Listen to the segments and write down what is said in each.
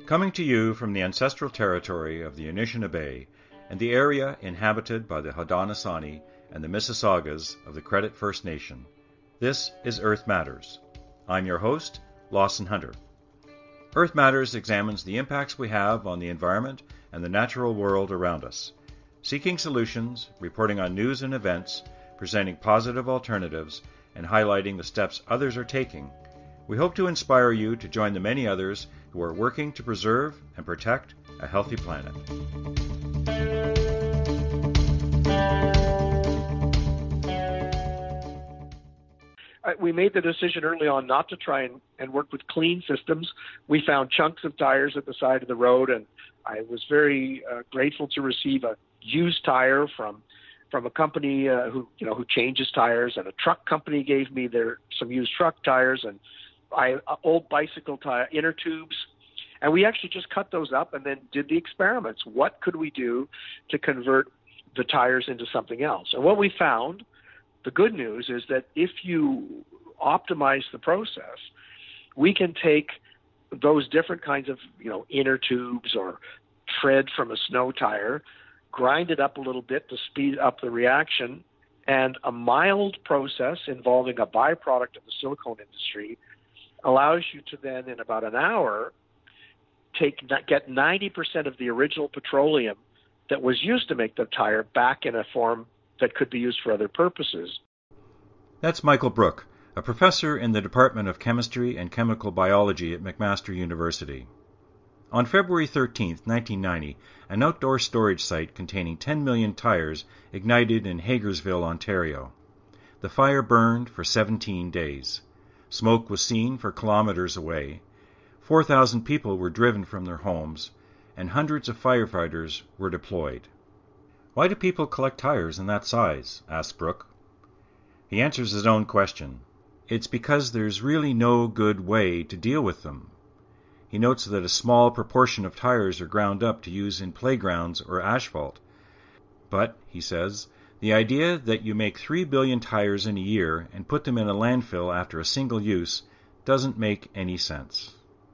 Coming to you from the ancestral territory of the Anishinaabe and the area inhabited by the Haudenosaunee and the Mississaugas of the Credit First Nation, this is Earth Matters. I'm your host, Lawson Hunter. Earth Matters examines the impacts we have on the environment and the natural world around us, seeking solutions, reporting on news and events, presenting positive alternatives, and highlighting the steps others are taking. We hope to inspire you to join the many others who are working to preserve and protect a healthy planet. We made the decision early on not to try and work with clean systems. We found chunks of tires at the side of the road, and I was very grateful to receive a used tire from a company who changes tires, and a truck company gave me some used truck tires and old bicycle tire inner tubes. And we actually just cut those up and then did the experiments. What could we do to convert the tires into something else? And what we found, the good news is that if you optimize the process, we can take those different kinds of, inner tubes or tread from a snow tire, grind it up a little bit to speed up the reaction, and a mild process involving a byproduct of the silicone industry allows you to then, in about an hour, get 90% of the original petroleum that was used to make the tire back in a form that could be used for other purposes. That's Michael Brook, a professor in the Department of Chemistry and Chemical Biology at McMaster University. On February 13, 1990, an outdoor storage site containing 10 million tires ignited in Hagersville, Ontario. The fire burned for 17 days. Smoke was seen for kilometers away. 4,000 people were driven from their homes, and hundreds of firefighters were deployed. Why do people collect tires in that size? Asked Brook. He answers his own question. It's because there's really no good way to deal with them. He notes that a small proportion of tires are ground up to use in playgrounds or asphalt. But, he says, the idea that you make 3 billion tires in a year and put them in a landfill after a single use doesn't make any sense.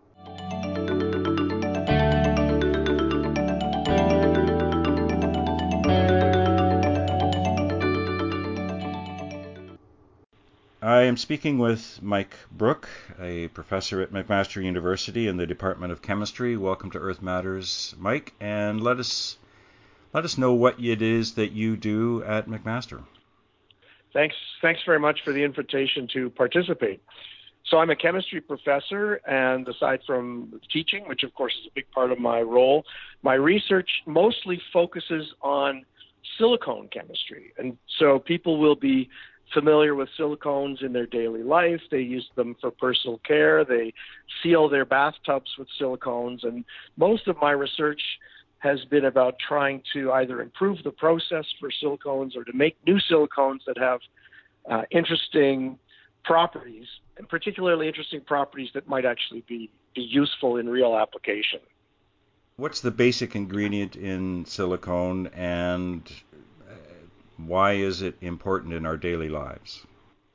I am speaking with Mike Brook, a professor at McMaster University in the Department of Chemistry. Welcome to Earth Matters, Mike, and let us know what it is that you do at McMaster. Thanks very much for the invitation to participate. So I'm a chemistry professor, and aside from teaching, which of course is a big part of my role, my research mostly focuses on silicone chemistry. And so people will be familiar with silicones in their daily life. They use them for personal care. They seal their bathtubs with silicones. And most of my research has been about trying to either improve the process for silicones or to make new silicones that have interesting properties, and particularly interesting properties that might actually be useful in real application. What's the basic ingredient in silicone, and why is it important in our daily lives?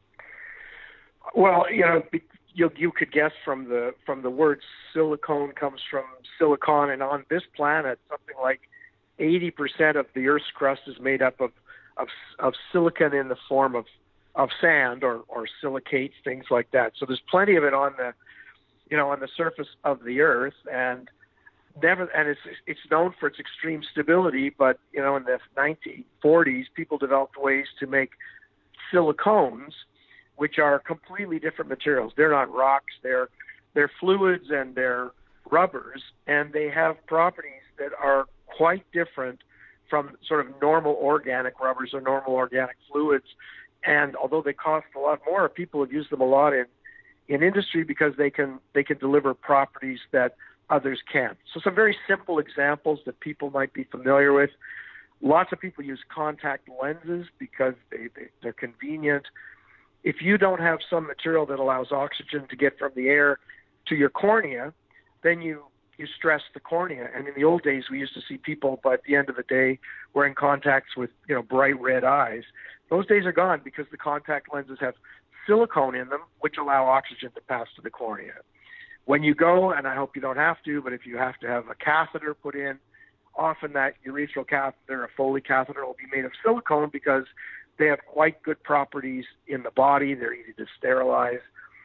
Well, you could guess from the word silicone comes from silicon, and on this planet, something like 80% of the Earth's crust is made up of silicon in the form of sand or silicates, things like that. So there's plenty of it on the surface of the Earth, and it's known for its extreme stability. But in the 1940s, people developed ways to make silicones, which are completely different materials. They're not rocks; they're fluids and they're rubbers, and they have properties that are quite different from sort of normal organic rubbers or normal organic fluids. And although they cost a lot more, people have used them a lot in industry because they can deliver properties that others can't. So some very simple examples that people might be familiar with. Lots of people use contact lenses because they're convenient. If you don't have some material that allows oxygen to get from the air to your cornea, then you stress the cornea. And in the old days, we used to see people, by the end of the day, wearing contacts with bright red eyes. Those days are gone because the contact lenses have silicone in them, which allow oxygen to pass to the cornea. When you go, and I hope you don't have to, but if you have to have a catheter put in, often that urethral catheter, a Foley catheter, will be made of silicone because they have quite good properties in the body. They're easy to sterilize.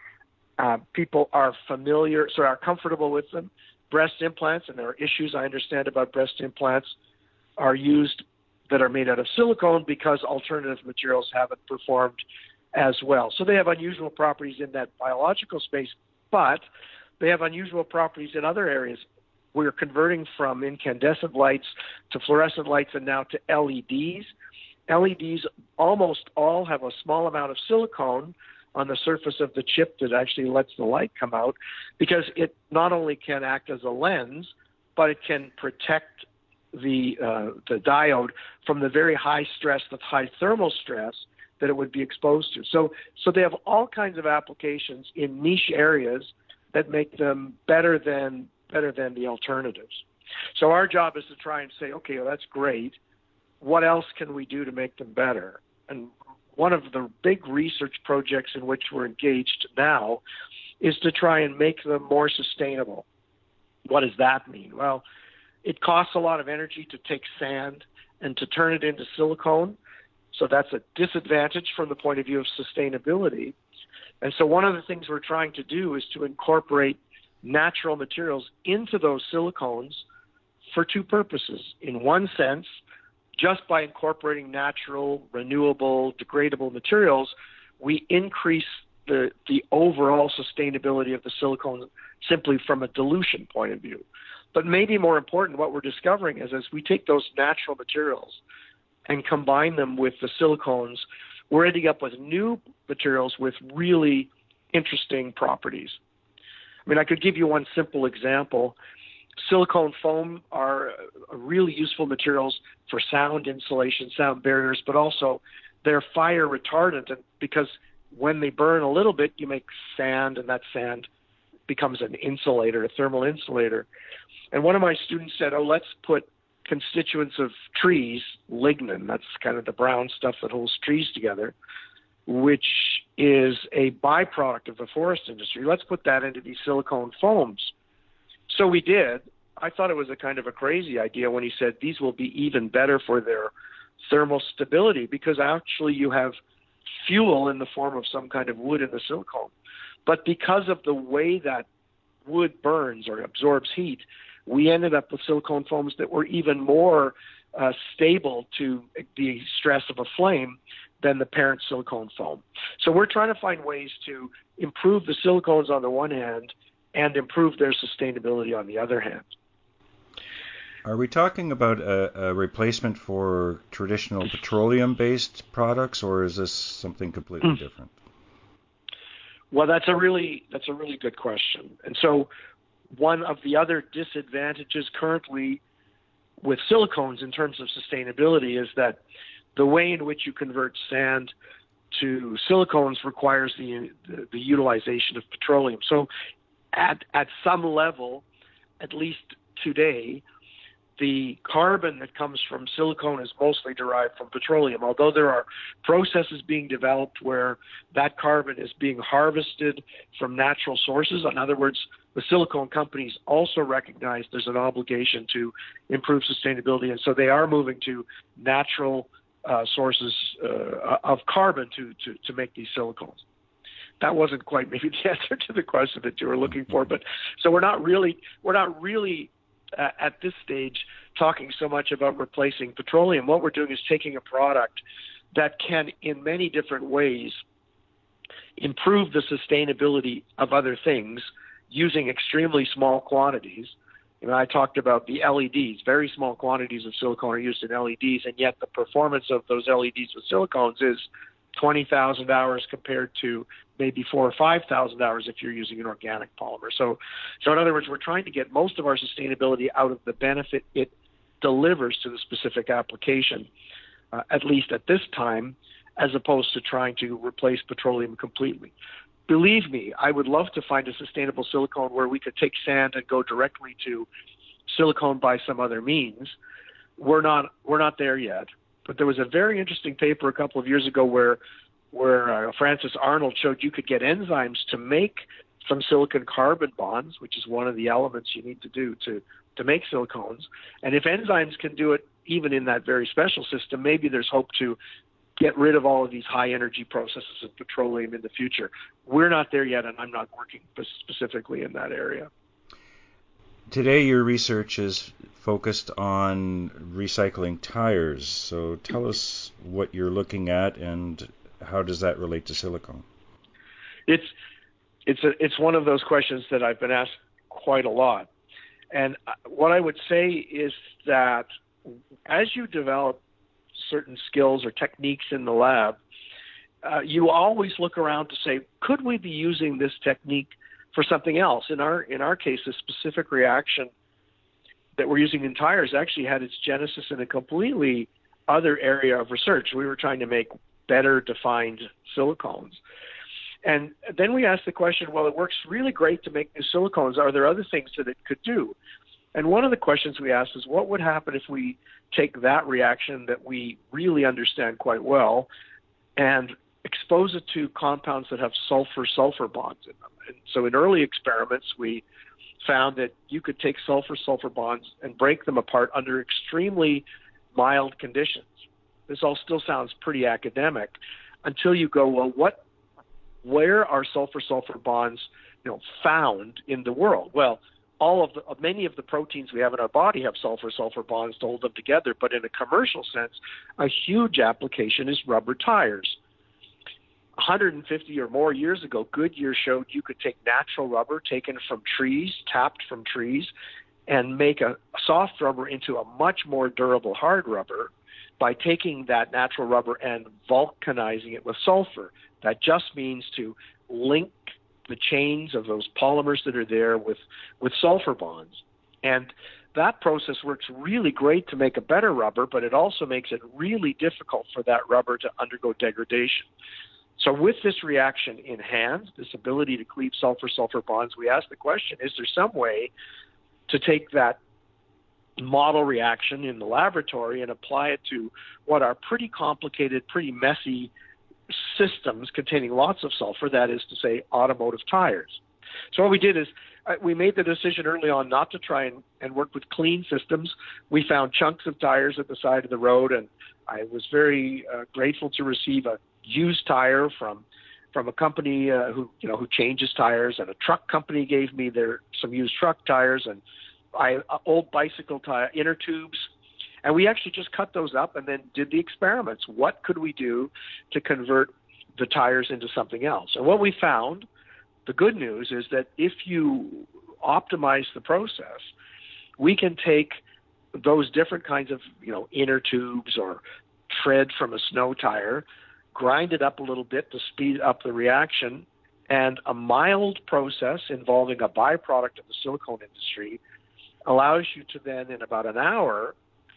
People are familiar, so are comfortable with them. Breast implants, and there are issues I understand about breast implants, are used that are made out of silicone because alternative materials haven't performed as well. So they have unusual properties in that biological space, but they have unusual properties in other areas. We're converting from incandescent lights to fluorescent lights and now to LEDs. LEDs almost all have a small amount of silicone on the surface of the chip that actually lets the light come out, because it not only can act as a lens, but it can protect the diode from the very high stress, the high thermal stress that it would be exposed to. So they have all kinds of applications in niche areas that make them better than the alternatives. So our job is to try and say, okay, well, that's great. What else can we do to make them better? And one of the big research projects in which we're engaged now is to try and make them more sustainable. What does that mean? Well, it costs a lot of energy to take sand and to turn it into silicone. So that's a disadvantage from the point of view of sustainability. And so one of the things we're trying to do is to incorporate natural materials into those silicones for two purposes. In one sense, just by incorporating natural, renewable, degradable materials, we increase the overall sustainability of the silicone simply from a dilution point of view. But maybe more important, what we're discovering is as we take those natural materials and combine them with the silicones, we're ending up with new materials with really interesting properties. I mean, I could give you one simple example. Silicone foam are really useful materials for sound insulation, sound barriers, but also they're fire retardant because when they burn a little bit, you make sand, and that sand becomes an insulator, a thermal insulator. And one of my students said, let's put constituents of trees, lignin, that's kind of the brown stuff that holds trees together, which is a byproduct of the forest industry. Let's put that into these silicone foams. So we did. I thought it was a kind of a crazy idea when he said these will be even better for their thermal stability because actually you have fuel in the form of some kind of wood in the silicone. But because of the way that wood burns or absorbs heat, we ended up with silicone foams that were even more stable to the stress of a flame than the parent silicone foam. So we're trying to find ways to improve the silicones on the one hand and improve their sustainability on the other hand. Are we talking about a replacement for traditional petroleum-based products, or is this something completely different? Well, that's a really good question. And so one of the other disadvantages currently with silicones in terms of sustainability is that the way in which you convert sand to silicones requires the utilization of petroleum. So at some level, at least today, the carbon that comes from silicone is mostly derived from petroleum, although there are processes being developed where that carbon is being harvested from natural sources. In other words, the silicone companies also recognize there's an obligation to improve sustainability, and so they are moving to natural sources of carbon to make these silicones. That wasn't quite maybe the answer to the question that you were looking for, but so we're not really at this stage talking so much about replacing petroleum. What we're doing is taking a product that can, in many different ways, improve the sustainability of other things using extremely small quantities. You know, I talked about the LEDs. Very small quantities of silicone are used in LEDs, and yet the performance of those LEDs with silicones is 20,000 hours compared to maybe 4,000 or 5,000 hours if you're using an organic polymer. So in other words, we're trying to get most of our sustainability out of the benefit it delivers to the specific application, at least at this time, as opposed to trying to replace petroleum completely. Believe me, I would love to find a sustainable silicone where we could take sand and go directly to silicone by some other means. We're not there yet. But there was a very interesting paper a couple of years ago where Francis Arnold showed you could get enzymes to make some silicon-carbon bonds, which is one of the elements you need to do to make silicones. And if enzymes can do it even in that very special system, maybe there's hope to get rid of all of these high-energy processes of petroleum in the future. We're not there yet, and I'm not working specifically in that area. Today, your research is focused on recycling tires. So tell us what you're looking at and how does that relate to silicone? It's one of those questions that I've been asked quite a lot. And what I would say is that as you develop certain skills or techniques in the lab, you always look around to say, could we be using this technique for something else? In our case, a specific reaction that we're using in tires actually had its genesis in a completely other area of research. We were trying to make better defined silicones. And then we asked the question, well, it works really great to make new silicones. Are there other things that it could do? And one of the questions we asked is, what would happen if we take that reaction that we really understand quite well and expose it to compounds that have sulfur-sulfur bonds in them? And so in early experiments, we found that you could take sulfur-sulfur bonds and break them apart under extremely mild conditions. This all still sounds pretty academic until you go, well, where are sulfur-sulfur bonds, found in the world? Well, many of the proteins we have in our body have sulfur-sulfur bonds to hold them together, but in a commercial sense, a huge application is rubber tires. 150 or more years ago, Goodyear showed you could take natural rubber taken from trees, tapped from trees, and make a soft rubber into a much more durable hard rubber by taking that natural rubber and vulcanizing it with sulfur. That just means to link the chains of those polymers that are there with sulfur bonds. And that process works really great to make a better rubber, but it also makes it really difficult for that rubber to undergo degradation. So with this reaction in hand, this ability to cleave sulfur-sulfur bonds, we asked the question, is there some way to take that model reaction in the laboratory and apply it to what are pretty complicated, pretty messy systems containing lots of sulfur, that is to say, automotive tires? So what we did is we made the decision early on not to try and work with clean systems. We found chunks of tires at the side of the road, and I was very grateful to receive a used tire from a company who changes tires, and a truck company gave me some used truck tires, and old bicycle tire inner tubes. And we actually just cut those up and then did the experiments. What could we do to convert the tires into something else? And what we found, the good news, is that if you optimize the process, we can take those different kinds of, inner tubes or tread from a snow tire, grind it up a little bit to speed up the reaction, and a mild process involving a byproduct of the silicone industry allows you to then, in about an hour,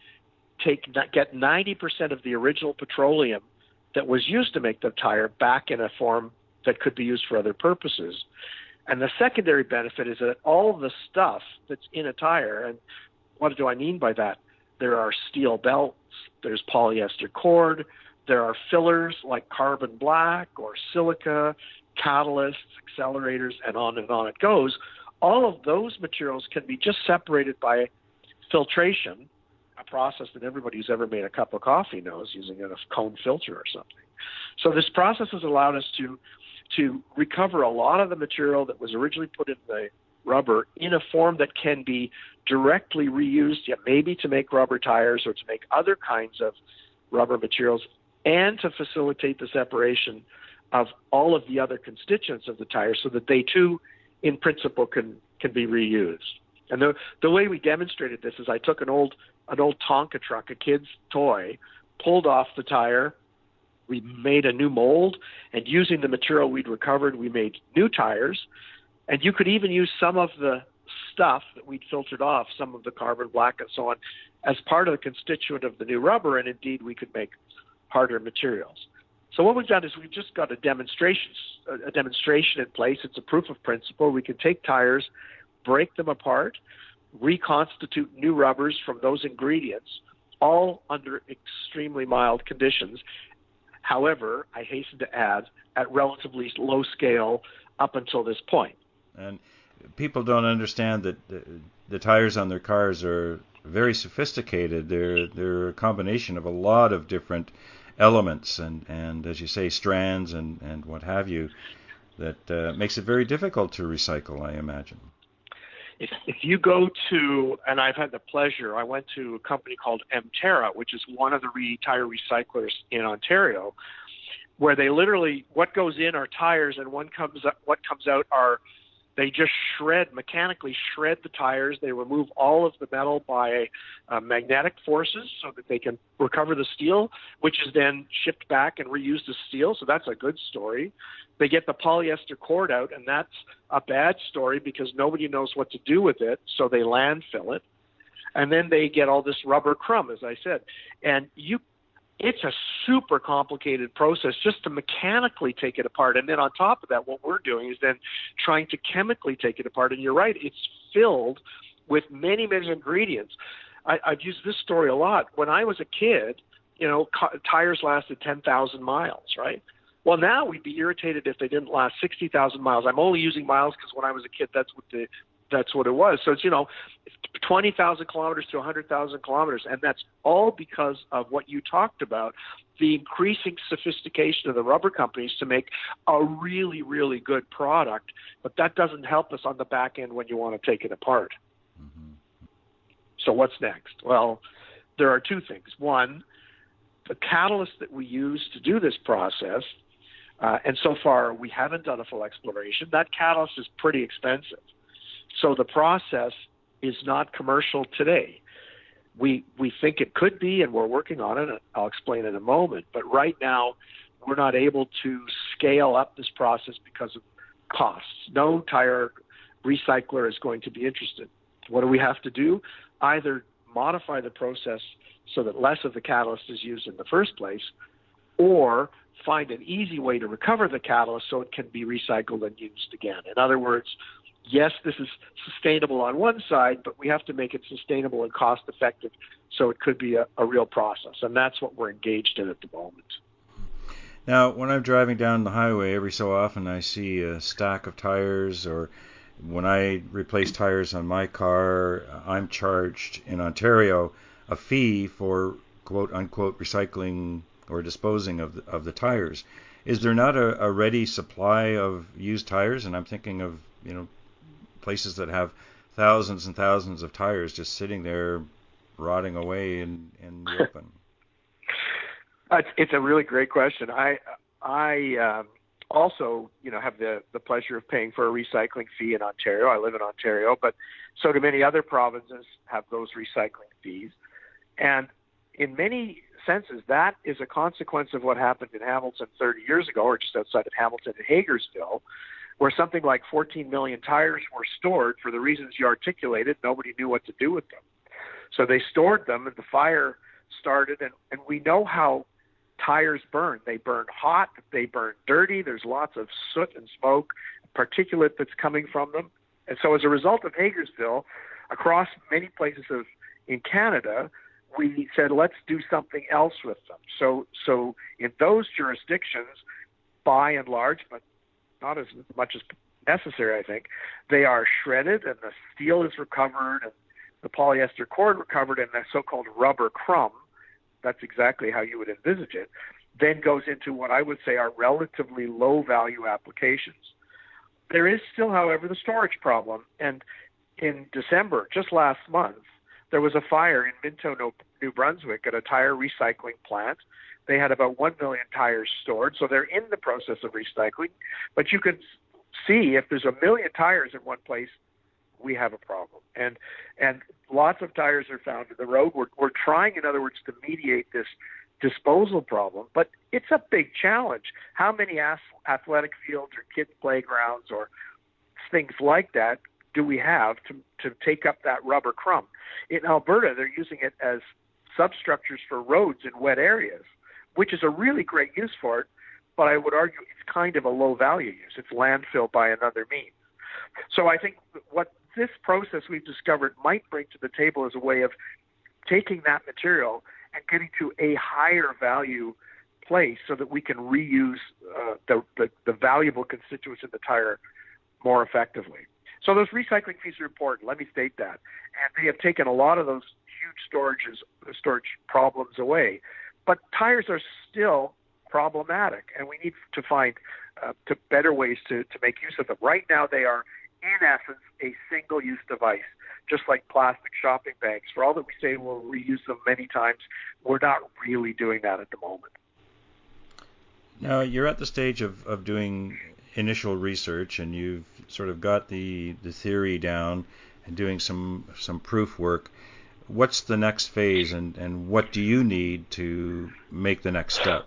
get 90% of the original petroleum that was used to make the tire back in a form that could be used for other purposes. And the secondary benefit is that all of the stuff that's in a tire, and what do I mean by that? There are steel belts, there's polyester cord, there are fillers like carbon black or silica, catalysts, accelerators, and on it goes. All of those materials can be just separated by filtration, a process that everybody who's ever made a cup of coffee knows, using a cone filter or something. So this process has allowed us to recover a lot of the material that was originally put in the rubber in a form that can be directly reused, maybe to make rubber tires or to make other kinds of rubber materials, and to facilitate the separation of all of the other constituents of the tire so that they too, in principle, can be reused. And the way we demonstrated this is I took an old Tonka truck, a kid's toy, pulled off the tire, we made a new mold, and using the material we'd recovered, we made new tires. And you could even use some of the stuff that we'd filtered off, some of the carbon black and so on, as part of the constituent of the new rubber, and indeed we could make harder materials. So what we've done is we've just got a demonstration in place. It's a proof of principle. We can take tires, break them apart, reconstitute new rubbers from those ingredients, all under extremely mild conditions. However, I hasten to add, at relatively low scale up until this point. And people don't understand that the tires on their cars are very sophisticated. They're a combination of a lot of different elements and as you say, strands and what have you, that makes it very difficult to recycle, I imagine. If you go to, and I've had the pleasure, I went to a company called Mterra, which is one of the tire recyclers in Ontario, where they literally, what goes in are tires, and what comes out are, they just mechanically shred the tires. They remove all of the metal by magnetic forces so that they can recover the steel, which is then shipped back and reused as steel. So that's a good story. They get the polyester cord out, and that's a bad story because nobody knows what to do with it, so they landfill it. And then they get all this rubber crumb, as I said. And it's a super complicated process just to mechanically take it apart. And then on top of that, what we're doing is then trying to chemically take it apart. And you're right, it's filled with many, many ingredients. I've used this story a lot. When I was a kid, tires lasted 10,000 miles, right? Well, now we'd be irritated if they didn't last 60,000 miles. I'm only using miles because when I was a kid, that's what it was. So it's, 20,000 kilometers to 100,000 kilometers. And that's all because of what you talked about, the increasing sophistication of the rubber companies to make a really, really good product. But that doesn't help us on the back end when you want to take it apart. Mm-hmm. So what's next? Well, there are two things. One, the catalyst that we use to do this process, and so far we haven't done a full exploration, that catalyst is pretty expensive. So the process is not commercial today. We think it could be, and we're working on it. I'll explain in a moment. But right now, we're not able to scale up this process because of costs. No tire recycler is going to be interested. What do we have to do? Either modify the process so that less of the catalyst is used in the first place, or find an easy way to recover the catalyst so it can be recycled and used again. In other words, yes, this is sustainable on one side, but we have to make it sustainable and cost effective so it could be a real process. And that's what we're engaged in at the moment. Now, when I'm driving down the highway, every so often I see a stack of tires, or when I replace tires on my car, I'm charged in Ontario a fee for quote unquote recycling or disposing of the tires. Is there not a ready supply of used tires? And I'm thinking of, places that have thousands and thousands of tires just sitting there rotting away in the open. It's a really great question. I also, have the pleasure of paying for a recycling fee in Ontario. I live in Ontario, but so do many other provinces have those recycling fees. And in many senses, that is a consequence of what happened in Hamilton 30 years ago, or just outside of Hamilton in Hagersville, where something like 14 million tires were stored for the reasons you articulated. Nobody knew what to do with them. So they stored them, and the fire started, and we know how tires burn. They burn hot, they burn dirty, there's lots of soot and smoke, particulate that's coming from them. And so as a result of Hagersville, across many places in Canada, we said, let's do something else with them. So in those jurisdictions, by and large, but not as much as necessary, I think, they are shredded and the steel is recovered and the polyester cord recovered and the so-called rubber crumb, that's exactly how you would envisage it, then goes into what I would say are relatively low-value applications. There is still, however, the storage problem. And in December, just last month, there was a fire in Minto, New Brunswick at a tire recycling plant. They had about 1 million tires stored, so they're in the process of recycling. But you can see if there's 1 million tires in one place, we have a problem. And lots of tires are found in the road. We're trying, in other words, to mediate this disposal problem, but it's a big challenge. How many athletic fields or kids' playgrounds or things like that do we have to take up that rubber crumb? In Alberta, they're using it as substructures for roads in wet areas, which is a really great use for it, but I would argue it's kind of a low-value use. It's landfill by another means. So I think what this process we've discovered might bring to the table is a way of taking that material and getting to a higher value place so that we can reuse the valuable constituents in the tire more effectively. So those recycling fees are important. Let me state that. And they have taken a lot of those huge storage problems away. But tires are still problematic, and we need to find better ways to make use of them. Right now, they are, in essence, a single-use device, just like plastic shopping bags. For all that we say we'll reuse them many times, we're not really doing that at the moment. Now, you're at the stage of doing initial research, and you've sort of got the theory down and doing some proof work. What's the next phase, and what do you need to make the next step?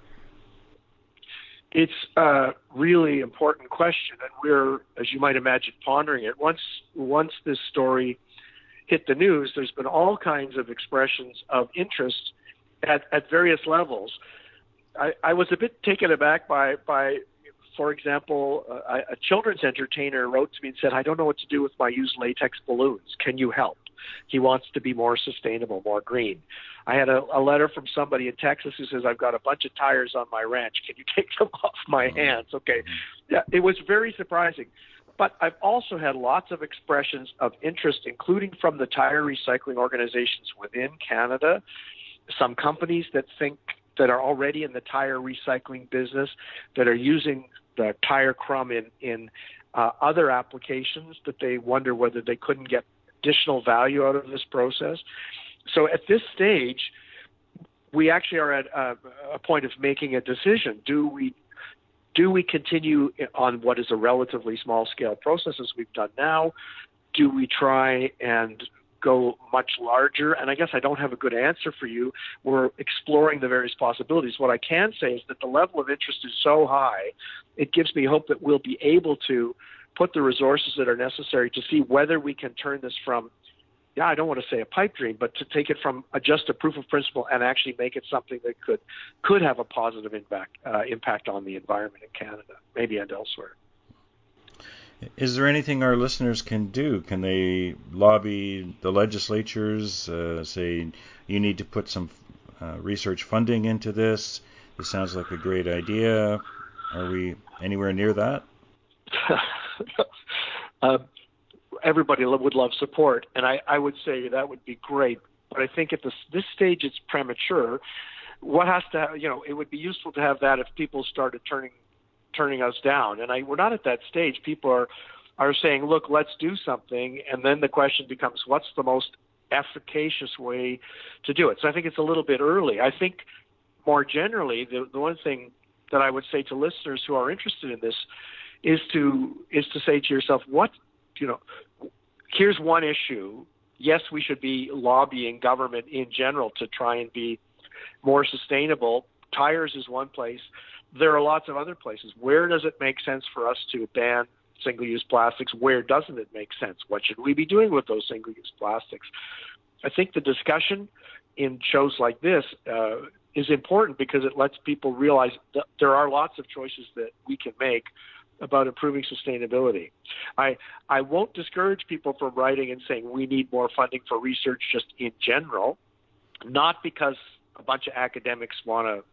It's a really important question, and we're, as you might imagine, pondering it. Once this story hit the news, there's been all kinds of expressions of interest at various levels. I was a bit taken aback by for example, a children's entertainer wrote to me and said, "I don't know what to do with my used latex balloons. Can you help?" He wants to be more sustainable, more green. I had a letter from somebody in Texas who says, "I've got a bunch of tires on my ranch. Can you take them off my hands?" Okay. Yeah, it was very surprising. But I've also had lots of expressions of interest, including from the tire recycling organizations within Canada, some companies that are already in the tire recycling business, that are using the tire crumb in other applications, that they wonder whether they couldn't get additional value out of this process. So at this stage, we actually are at a point of making a decision. Do we continue on what is a relatively small scale process as we've done now? Do we try and go much larger? And I guess I don't have a good answer for you. We're exploring the various possibilities. What I can say is that the level of interest is so high, it gives me hope that we'll be able to put the resources that are necessary to see whether we can turn this from, I don't want to say a pipe dream, but to take it from just a proof of principle and actually make it something that could have a positive impact on the environment in Canada, maybe and elsewhere. Is there anything our listeners can do? Can they lobby the legislatures, say, you need to put some research funding into this? This sounds like a great idea. Are we anywhere near that? Everybody would love support, and I would say that would be great. But I think at this stage it's premature. What has to, it would be useful to have that if people started turning us down. And we're not at that stage. People are saying, look, let's do something. And then the question becomes, what's the most efficacious way to do it? So I think it's a little bit early. I think more generally, the one thing that I would say to listeners who are interested in this is to say to yourself, here's one issue. Yes, we should be lobbying government in general to try and be more sustainable. Tires is one place. There are lots of other places. Where does it make sense for us to ban single-use plastics? Where doesn't it make sense? What should we be doing with those single-use plastics? I think the discussion in shows like this is important because it lets people realize that there are lots of choices that we can make about improving sustainability. I won't discourage people from writing and saying we need more funding for research just in general, not because a bunch of academics want to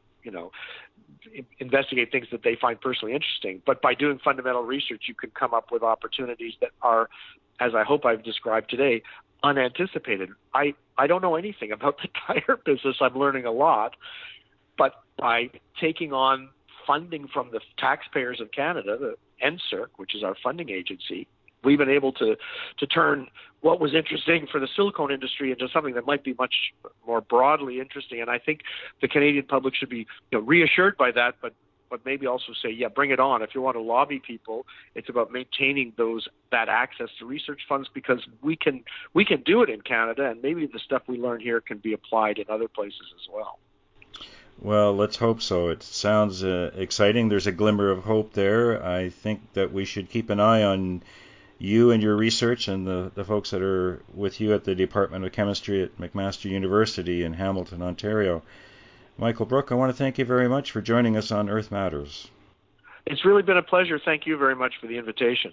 investigate things that they find personally interesting. But by doing fundamental research, you can come up with opportunities that are, as I hope I've described today, unanticipated. I don't know anything about the tire business. I'm learning a lot. But by taking on funding from the taxpayers of Canada, the NSERC, which is our funding agency, we've been able to turn what was interesting for the silicone industry into something that might be much more broadly interesting. And I think the Canadian public should be reassured by that, but maybe also say, yeah, bring it on. If you want to lobby people, it's about maintaining that access to research funds, because we can do it in Canada, and maybe the stuff we learn here can be applied in other places as well. Well, let's hope so. It sounds exciting. There's a glimmer of hope there. I think that we should keep an eye on you and your research and the folks that are with you at the Department of Chemistry at McMaster University in Hamilton, Ontario. Michael Brook, I want to thank you very much for joining us on Earth Matters. It's really been a pleasure. Thank you very much for the invitation.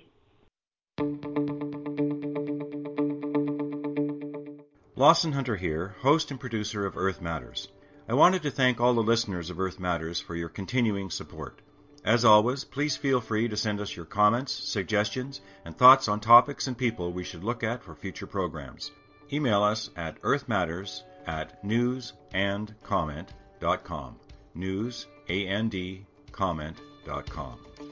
Lawson Hunter here, host and producer of Earth Matters. I wanted to thank all the listeners of Earth Matters for your continuing support. As always, please feel free to send us your comments, suggestions, and thoughts on topics and people we should look at for future programs. Email us at earthmatters@newsandcomment.com. Newsandcomment.com.